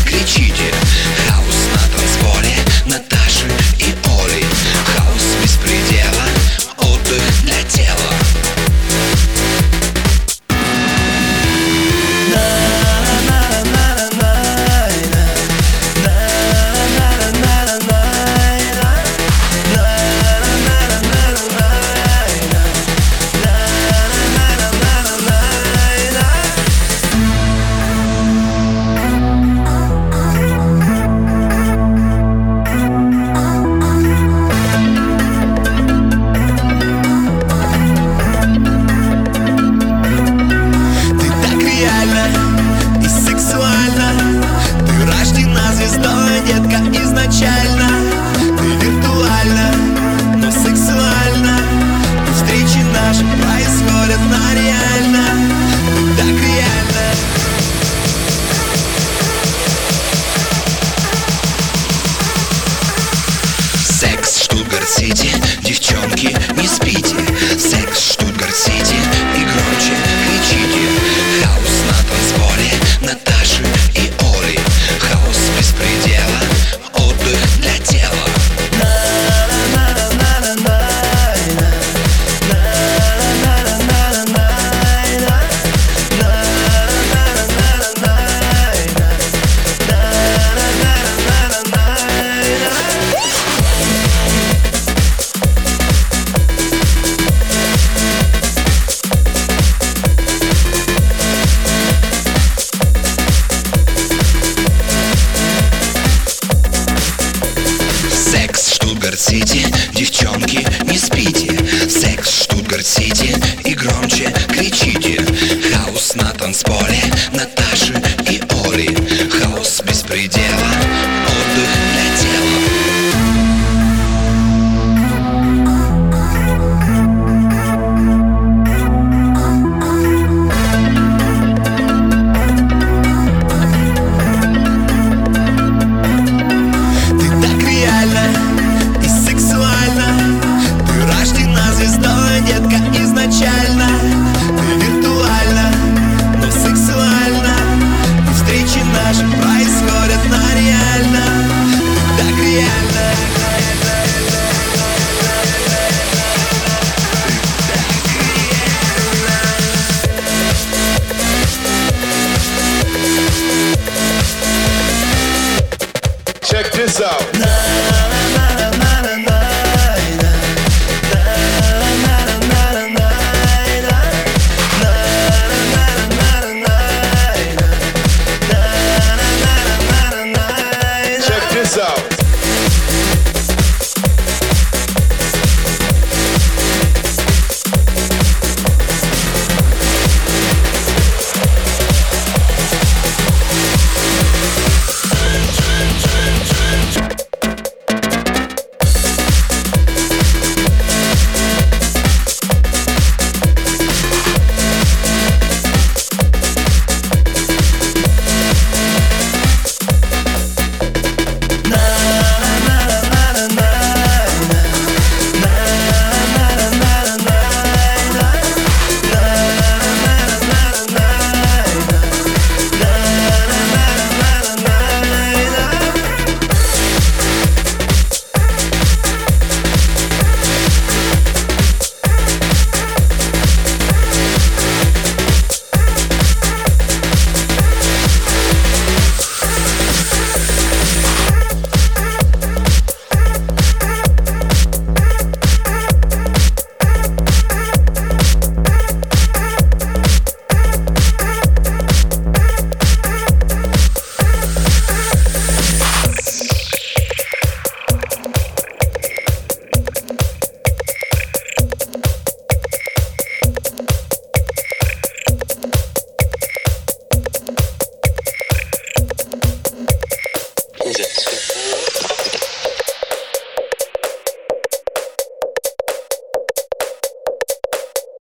кричите. Хаос на танцполе Наташи и Оли. Хаос без предела, отдых для тела. Детка, изначально ты виртуальна, но сексуальна. Встречи наши происходят на реально. Ты так реально. Секс, Штутгарт-Сити, девчонки, не спите. Секс, Штутгарт-Сити, и громче кричите. Хаос на танцполе Наташи и Оли. Хаос без предела, отдых для тела. Штутгарт-Сити, девчонки, не спите. Секс, Штутгарт-Сити, и громче кричите. Хаос на танцполе Наташи и Оли. Хаос без предела, отдых для тела. Детка, изначально ты виртуальна, но сексуальна. Встречи наши происходят на реально. Ты так реально.